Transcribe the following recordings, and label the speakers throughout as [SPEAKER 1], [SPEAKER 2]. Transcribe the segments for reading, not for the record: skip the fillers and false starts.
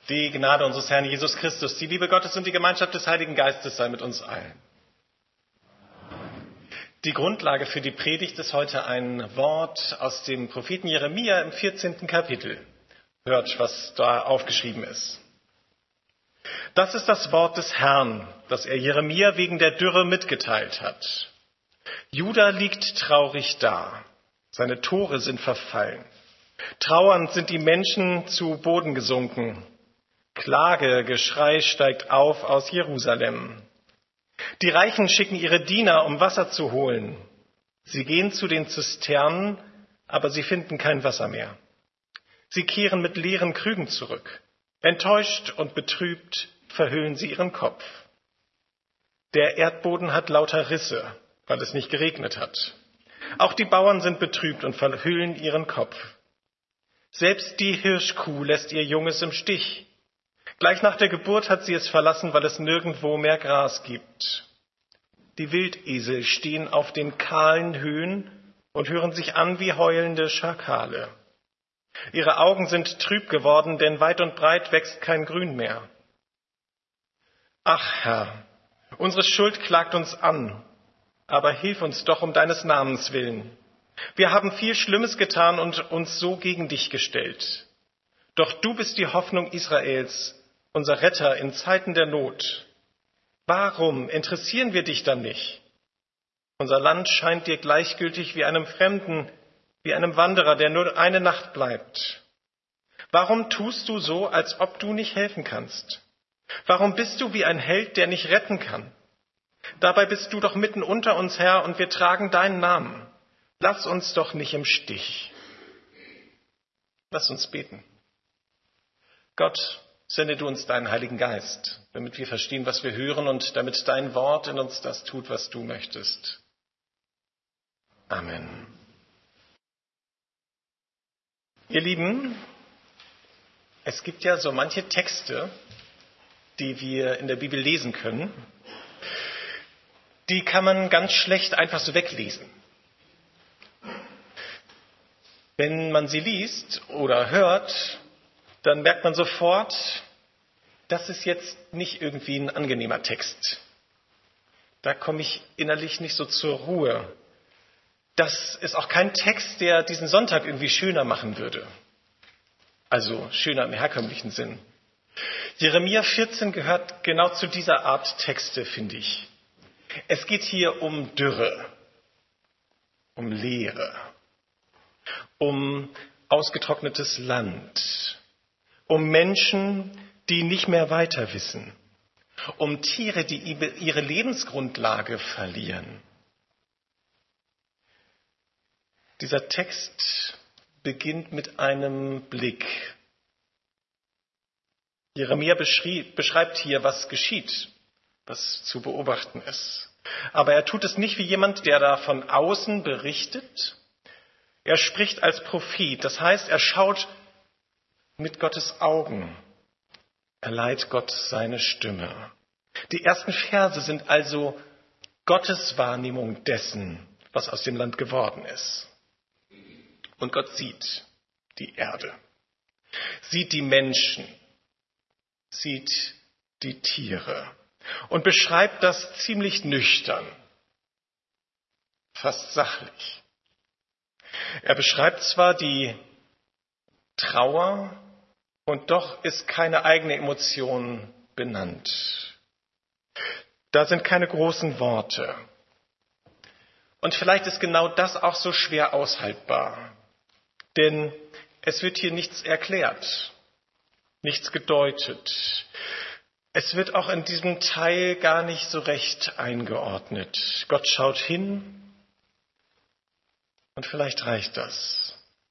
[SPEAKER 1] Die Gnade unseres Herrn Jesus Christus, die Liebe Gottes und die Gemeinschaft des Heiligen Geistes sei mit uns allen. Die Grundlage für die Predigt ist heute ein Wort aus dem Propheten Jeremia im 14. Kapitel. Hört, was da aufgeschrieben ist. Das ist das Wort des Herrn, das er Jeremia wegen der Dürre mitgeteilt hat. Juda liegt traurig da. Seine Tore sind verfallen. Trauernd sind die Menschen zu Boden gesunken. Klage, Geschrei steigt auf aus Jerusalem. Die Reichen schicken ihre Diener, um Wasser zu holen. Sie gehen zu den Zisternen, aber sie finden kein Wasser mehr. Sie kehren mit leeren Krügen zurück. Enttäuscht und betrübt verhüllen sie ihren Kopf. Der Erdboden hat lauter Risse, weil es nicht geregnet hat. Auch die Bauern sind betrübt und verhüllen ihren Kopf. Selbst die Hirschkuh lässt ihr Junges im Stich. Gleich nach der Geburt hat sie es verlassen, weil es nirgendwo mehr Gras gibt. Die Wildesel stehen auf den kahlen Höhen und hören sich an wie heulende Schakale. Ihre Augen sind trüb geworden, denn weit und breit wächst kein Grün mehr. Ach Herr, unsere Schuld klagt uns an, aber hilf uns doch um deines Namens willen. Wir haben viel Schlimmes getan und uns so gegen dich gestellt. Doch du bist die Hoffnung Israels, unser Retter in Zeiten der Not. Warum interessieren wir dich dann nicht? Unser Land scheint dir gleichgültig wie einem Fremden, wie einem Wanderer, der nur eine Nacht bleibt. Warum tust du so, als ob du nicht helfen kannst? Warum bist du wie ein Held, der nicht retten kann? Dabei bist du doch mitten unter uns, Herr, und wir tragen deinen Namen. Lass uns doch nicht im Stich. Lass uns beten. Gott, sende du uns deinen Heiligen Geist, damit wir verstehen, was wir hören und damit dein Wort in uns das tut, was du möchtest. Amen. Ihr Lieben, es gibt ja so manche Texte, die wir in der Bibel lesen können, die kann man ganz schlecht einfach so weglesen. Wenn man sie liest oder hört, dann merkt man sofort, das ist jetzt nicht irgendwie ein angenehmer Text. Da komme ich innerlich nicht so zur Ruhe. Das ist auch kein Text, der diesen Sonntag irgendwie schöner machen würde. Also schöner im herkömmlichen Sinn. Jeremia 14 gehört genau zu dieser Art Texte, finde ich. Es geht hier um Dürre, um Leere, um ausgetrocknetes Land, um Menschen, die nicht mehr weiter wissen, um Tiere, die ihre Lebensgrundlage verlieren. Dieser Text beginnt mit einem Blick. Jeremia beschreibt hier, was geschieht, was zu beobachten ist. Aber er tut es nicht wie jemand, der da von außen berichtet. Er spricht als Prophet, das heißt, er schaut mit Gottes Augen. Er leiht Gott seine Stimme. Die ersten Verse sind also Gottes Wahrnehmung dessen, was aus dem Land geworden ist. Und Gott sieht die Erde, sieht die Menschen, sieht die Tiere und beschreibt das ziemlich nüchtern, fast sachlich. Er beschreibt zwar die Trauer, und doch ist keine eigene Emotion benannt. Da sind keine großen Worte. Und vielleicht ist genau das auch so schwer aushaltbar. Denn es wird hier nichts erklärt, nichts gedeutet. Es wird auch in diesem Teil gar nicht so recht eingeordnet. Gott schaut hin und vielleicht reicht das.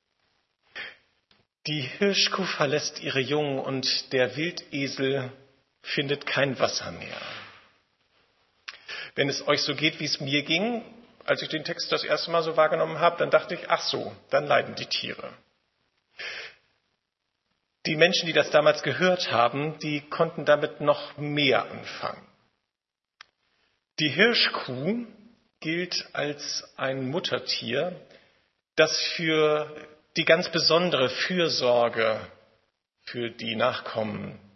[SPEAKER 1] Die Hirschkuh verlässt ihre Jungen und der Wildesel findet kein Wasser mehr. Wenn es euch so geht, wie es mir ging, als ich den Text das erste Mal so wahrgenommen habe, dann dachte ich, ach so, dann leiden die Tiere. Die Menschen, die das damals gehört haben, die konnten damit noch mehr anfangen. Die Hirschkuh gilt als ein Muttertier, das für die ganz besondere Fürsorge für die Nachkommen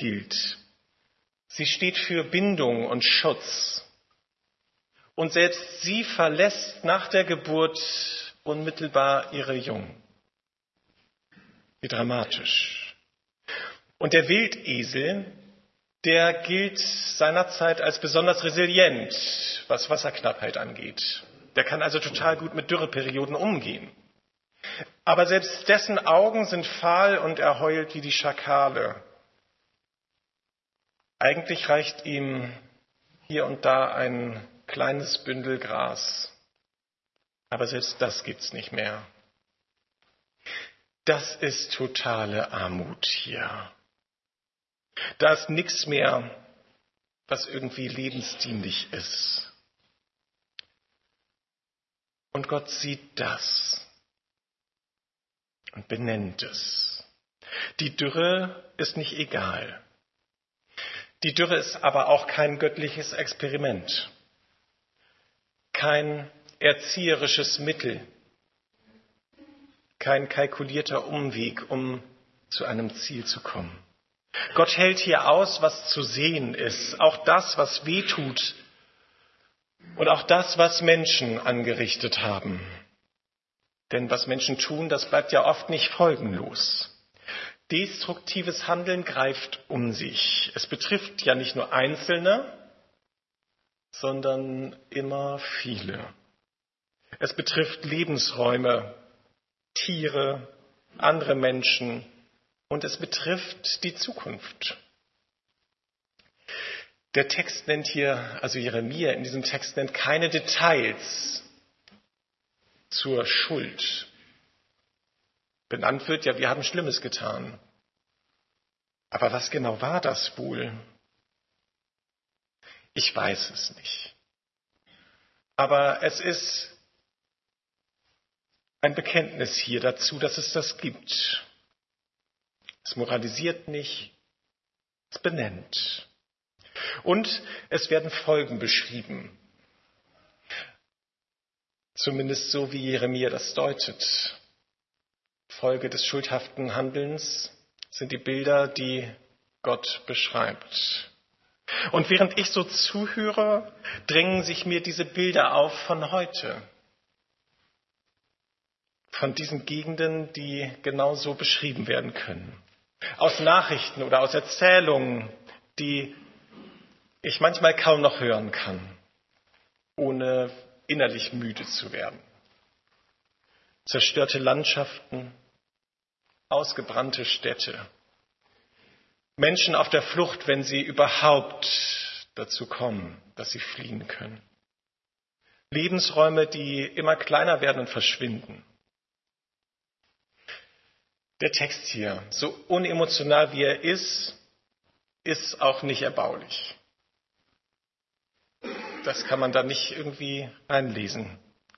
[SPEAKER 1] gilt. Sie steht für Bindung und Schutz. Und selbst sie verlässt nach der Geburt unmittelbar ihre Jungen. Wie dramatisch. Und der Wildesel, der gilt seinerzeit als besonders resilient, was Wasserknappheit angeht. Der kann also total gut mit Dürreperioden umgehen. Aber selbst dessen Augen sind fahl und er heult wie die Schakale. Eigentlich reicht ihm hier und da ein kleines Bündel Gras. Aber selbst das gibt's nicht mehr. Das ist totale Armut hier. Da ist nichts mehr, was irgendwie lebensdienlich ist. Und Gott sieht das und benennt es. Die Dürre ist nicht egal. Die Dürre ist aber auch kein göttliches Experiment, kein erzieherisches Mittel, kein kalkulierter Umweg, um zu einem Ziel zu kommen. Gott hält hier aus, was zu sehen ist, auch das, was weh tut und auch das, was Menschen angerichtet haben. Denn was Menschen tun, das bleibt ja oft nicht folgenlos. Destruktives Handeln greift um sich. Es betrifft ja nicht nur Einzelne, sondern immer viele. Es betrifft Lebensräume, Tiere, andere Menschen und es betrifft die Zukunft. Der Text nennt hier, also Jeremia in diesem Text nennt keine Details zur Schuld. Benannt wird ja, wir haben Schlimmes getan. Aber was genau war das wohl? Ich weiß es nicht. Aber es ist ein Bekenntnis hier dazu, dass es das gibt. Es moralisiert nicht, es benennt. Und es werden Folgen beschrieben. Zumindest so, wie Jeremia das deutet. Folge des schuldhaften Handelns sind die Bilder, die Gott beschreibt. Und während ich so zuhöre, drängen sich mir diese Bilder auf von heute. Von diesen Gegenden, die genauso beschrieben werden können. Aus Nachrichten oder aus Erzählungen, die ich manchmal kaum noch hören kann, ohne innerlich müde zu werden. Zerstörte Landschaften, ausgebrannte Städte, Menschen auf der Flucht, wenn sie überhaupt dazu kommen, dass sie fliehen können. Lebensräume, die immer kleiner werden und verschwinden. Der Text hier, so unemotional wie er ist auch nicht erbaulich. Das kann man da nicht irgendwie einlesen.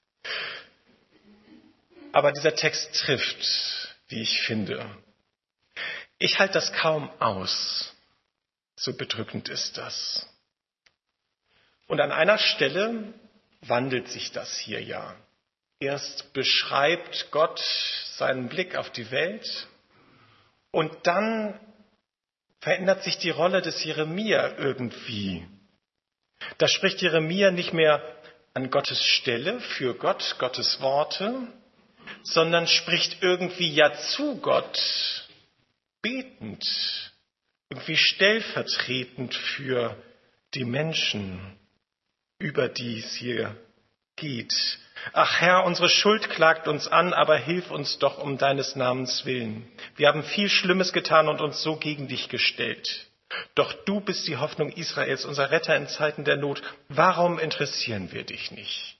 [SPEAKER 1] Aber dieser Text trifft, wie ich finde. Ich halte das kaum aus. So bedrückend ist das. Und an einer Stelle wandelt sich das hier ja. Erst beschreibt Gott seinen Blick auf die Welt und dann verändert sich die Rolle des Jeremia irgendwie. Da spricht Jeremia nicht mehr an Gottes Stelle für Gott, Gottes Worte, sondern spricht irgendwie ja zu Gott, betend, irgendwie stellvertretend für die Menschen, über die es hier geht. Ach Herr, unsere Schuld klagt uns an, aber hilf uns doch um deines Namens willen. Wir haben viel Schlimmes getan und uns so gegen dich gestellt. Doch du bist die Hoffnung Israels, unser Retter in Zeiten der Not. Warum interessieren wir dich nicht?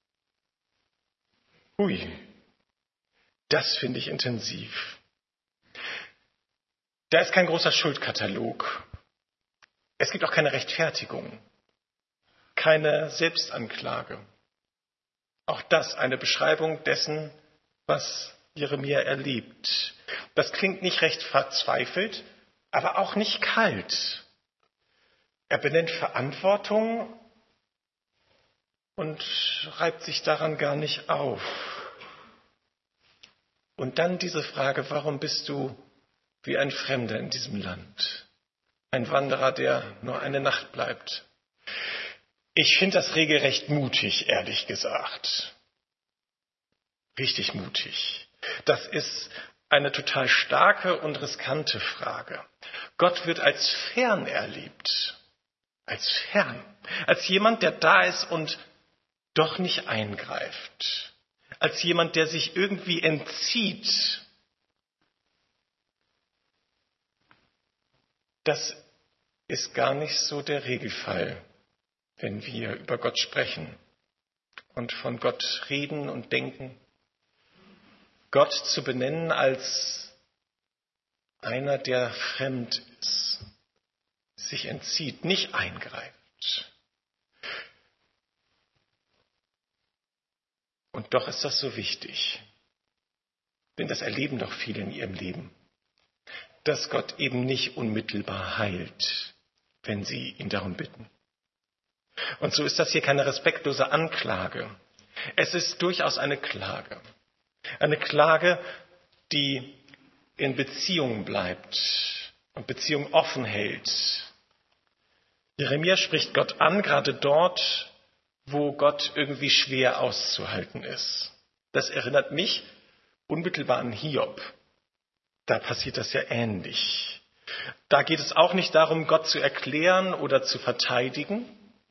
[SPEAKER 1] Hui, das finde ich intensiv. Da ist kein großer Schuldkatalog. Es gibt auch keine Rechtfertigung, keine Selbstanklage. Auch das eine Beschreibung dessen, was Jeremia erlebt. Das klingt nicht recht verzweifelt, aber auch nicht kalt. Er benennt Verantwortung und reibt sich daran gar nicht auf. Und dann diese Frage, warum bist du wie ein Fremder in diesem Land? Ein Wanderer, der nur eine Nacht bleibt. Ich finde das regelrecht mutig, ehrlich gesagt. Richtig mutig. Das ist eine total starke und riskante Frage. Gott wird als fern erlebt. Als fern. Als jemand, der da ist und doch nicht eingreift. Als jemand, der sich irgendwie entzieht. Das ist gar nicht so der Regelfall, wenn wir über Gott sprechen und von Gott reden und denken. Gott zu benennen als einer, der fremd ist, sich entzieht, nicht eingreift. Und doch ist das so wichtig, denn das erleben doch viele in ihrem Leben, dass Gott eben nicht unmittelbar heilt, wenn sie ihn darum bitten. Und so ist das hier keine respektlose Anklage. Es ist durchaus eine Klage. Eine Klage, die in Beziehung bleibt und Beziehung offen hält. Jeremia spricht Gott an, gerade dort, wo Gott irgendwie schwer auszuhalten ist. Das erinnert mich unmittelbar an Hiob. Da passiert das ja ähnlich. Da geht es auch nicht darum, Gott zu erklären oder zu verteidigen.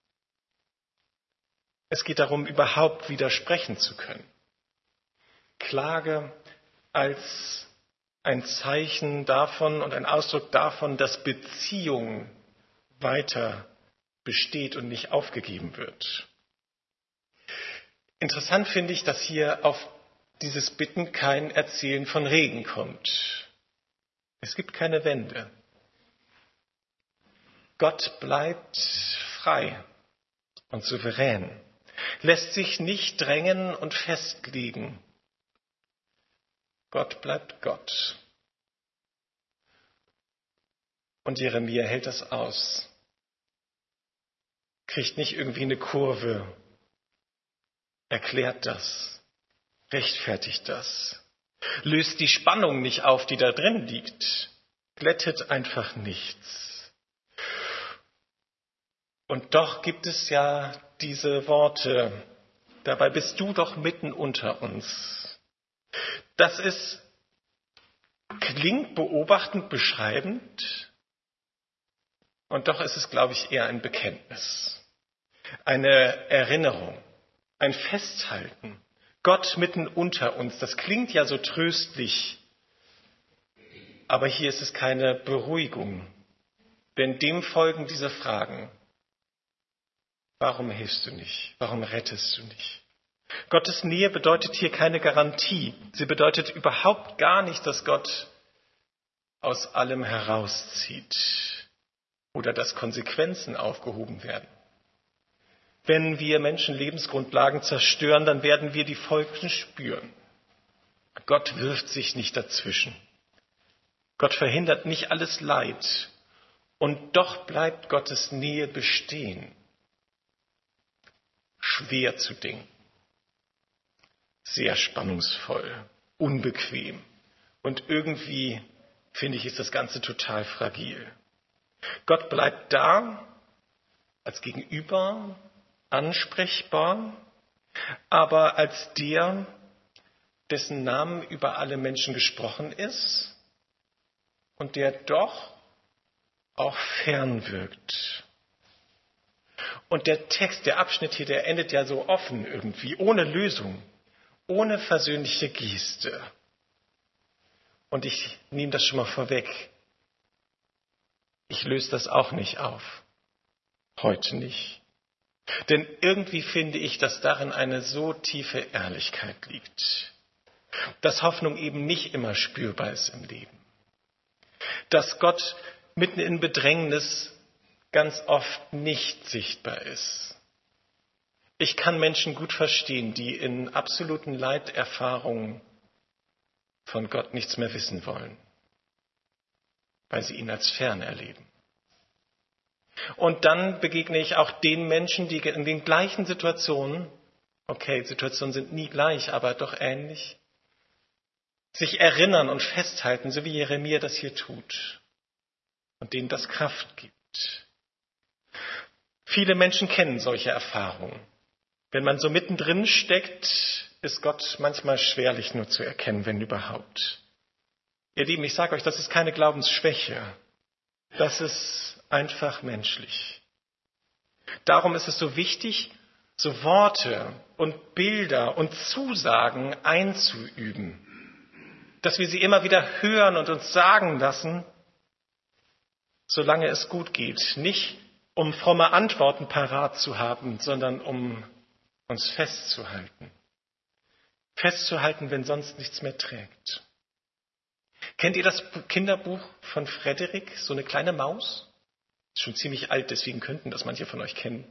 [SPEAKER 1] Es geht darum, überhaupt widersprechen zu können. Klage als ein Zeichen davon und ein Ausdruck davon, dass Beziehung weiter besteht und nicht aufgegeben wird. Interessant finde ich, dass hier auf dieses Bitten kein Erzählen von Regen kommt. Es gibt keine Wende. Gott bleibt frei und souverän, lässt sich nicht drängen und festlegen. Gott bleibt Gott. Und Jeremia hält das aus. Kriegt nicht irgendwie eine Kurve, erklärt das, rechtfertigt das, löst die Spannung nicht auf, die da drin liegt, glättet einfach nichts. Und doch gibt es ja diese Worte, dabei bist du doch mitten unter uns. Das klingt beobachtend, beschreibend, und doch ist es, glaube ich, eher ein Bekenntnis, eine Erinnerung, ein Festhalten. Gott mitten unter uns, das klingt ja so tröstlich, aber hier ist es keine Beruhigung, denn dem folgen diese Fragen. Warum hilfst du nicht? Warum rettest du nicht? Gottes Nähe bedeutet hier keine Garantie. Sie bedeutet überhaupt gar nicht, dass Gott aus allem herauszieht oder dass Konsequenzen aufgehoben werden. Wenn wir Menschen Lebensgrundlagen zerstören, dann werden wir die Folgen spüren. Gott wirft sich nicht dazwischen. Gott verhindert nicht alles Leid. Und doch bleibt Gottes Nähe bestehen. Schwer zu denken. Sehr spannungsvoll, unbequem. Und irgendwie, finde ich, ist das Ganze total fragil. Gott bleibt da, als Gegenüber, ansprechbar, aber als der, dessen Namen über alle Menschen gesprochen ist und der doch auch fern wirkt. Und der Text, der Abschnitt hier, der endet ja so offen irgendwie, ohne Lösung, ohne versöhnliche Geste. Und ich nehme das schon mal vorweg. Ich löse das auch nicht auf. Heute nicht. Denn irgendwie finde ich, dass darin eine so tiefe Ehrlichkeit liegt. Dass Hoffnung eben nicht immer spürbar ist im Leben. Dass Gott mitten in Bedrängnis ganz oft nicht sichtbar ist. Ich kann Menschen gut verstehen, die in absoluten Leiterfahrungen von Gott nichts mehr wissen wollen, weil sie ihn als fern erleben. Und dann begegne ich auch den Menschen, die in den gleichen Situationen, okay, Situationen sind nie gleich, aber doch ähnlich, sich erinnern und festhalten, so wie Jeremia das hier tut. und denen das Kraft gibt. Viele Menschen kennen solche Erfahrungen. Wenn man so mittendrin steckt, ist Gott manchmal schwerlich nur zu erkennen, wenn überhaupt. Ihr Lieben, ich sage euch, das ist keine Glaubensschwäche. Das ist einfach menschlich. Darum ist es so wichtig, so Worte und Bilder und Zusagen einzuüben. Dass wir sie immer wieder hören und uns sagen lassen, solange es gut geht. Nicht um fromme Antworten parat zu haben, sondern um uns festzuhalten. Festzuhalten, wenn sonst nichts mehr trägt. Kennt ihr das Kinderbuch von Frederik, so eine kleine Maus? Ist schon ziemlich alt, deswegen könnten das manche von euch kennen.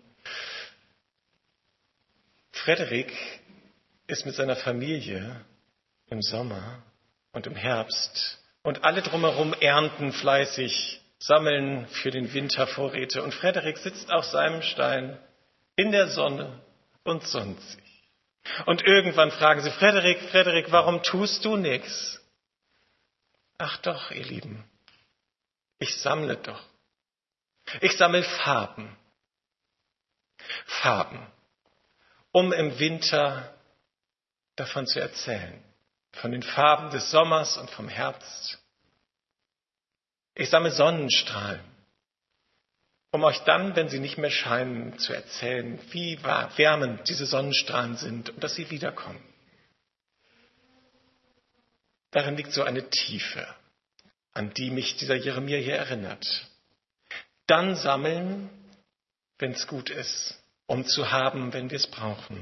[SPEAKER 1] Frederik ist mit seiner Familie im Sommer und im Herbst und alle drumherum ernten fleißig, sammeln für den Winter Vorräte. Und Frederik sitzt auf seinem Stein in der Sonne und sonnt sich. Und irgendwann fragen sie, Frederik, warum tust du nichts? Ach doch, ihr Lieben, ich sammle doch. Ich sammle Farben. Farben, um im Winter davon zu erzählen. Von den Farben des Sommers und vom Herbst. Ich sammle Sonnenstrahlen, um euch dann, wenn sie nicht mehr scheinen, zu erzählen, wie wärmend diese Sonnenstrahlen sind und dass sie wiederkommen. Darin liegt so eine Tiefe, an die mich dieser Jeremia hier erinnert. Dann sammeln, wenn es gut ist, um zu haben, wenn wir es brauchen.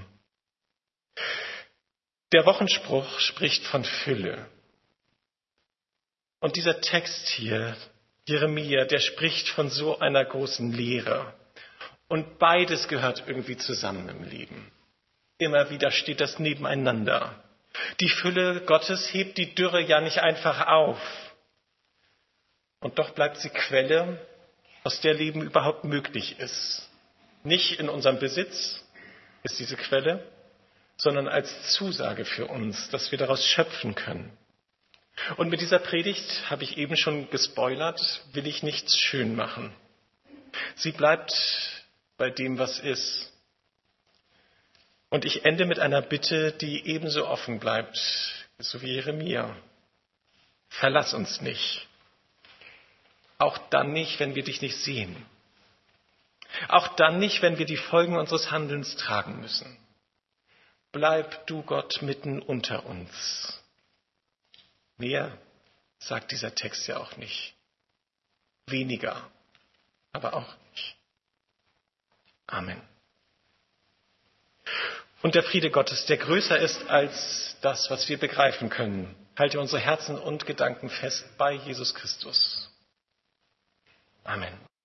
[SPEAKER 1] Der Wochenspruch spricht von Fülle. Und dieser Text hier, Jeremia, der spricht von so einer großen Lehre. Und beides gehört irgendwie zusammen im Leben. Immer wieder steht das nebeneinander. Die Fülle Gottes hebt die Dürre ja nicht einfach auf. Und doch bleibt sie Quelle, aus der Leben überhaupt möglich ist. Nicht in unserem Besitz ist diese Quelle, sondern als Zusage für uns, dass wir daraus schöpfen können. Und mit dieser Predigt, habe ich eben schon gespoilert, will ich nichts schön machen. Sie bleibt bei dem, was ist. Und ich ende mit einer Bitte, die ebenso offen bleibt, so wie Jeremia. Verlass uns nicht. Auch dann nicht, wenn wir dich nicht sehen. Auch dann nicht, wenn wir die Folgen unseres Handelns tragen müssen. Bleib du, Gott, mitten unter uns. Mehr sagt dieser Text ja auch nicht. Weniger, aber auch nicht. Amen. Und der Friede Gottes, der größer ist als das, was wir begreifen können, halte unsere Herzen und Gedanken fest bei Jesus Christus. Amen.